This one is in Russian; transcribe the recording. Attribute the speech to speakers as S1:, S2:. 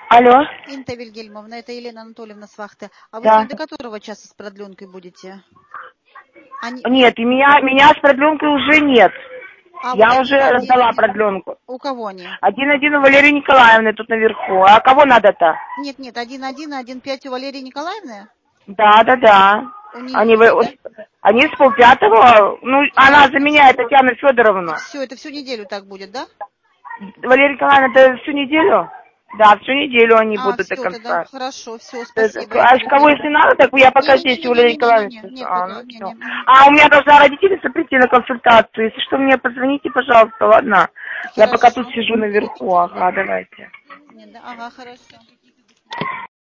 S1: Алло.
S2: Инта Вильгельмовна, это Елена Анатольевна с вахты. А вы
S1: Да.
S2: сегодня до которого часа с продленкой будете?
S1: Нет, и меня с продленкой уже нет. Я
S2: вот
S1: уже раздала продленку.
S2: у кого они?
S1: 1-1 у Валерии Николаевны тут наверху. А кого надо-то?
S2: Нет, 1-1, 1-5 у Валерии Николаевны?
S1: Да.
S2: У нее, да?
S1: Они с 4:30. Ну, она заменяет Татьяну Федоровну.
S2: Все, это всю неделю так будет, да?
S1: Валерия Николаевна, это всю неделю? Да, всю неделю они будут до конца.
S2: Тогда хорошо, все, спасибо.
S1: А кого если надо, так я пока здесь у Валерии Николаевны. А у меня должна родительница прийти на консультацию. Если что, мне позвоните, пожалуйста, ладно? Я пока тут сижу наверху. Ага, давайте.
S2: Ага, хорошо.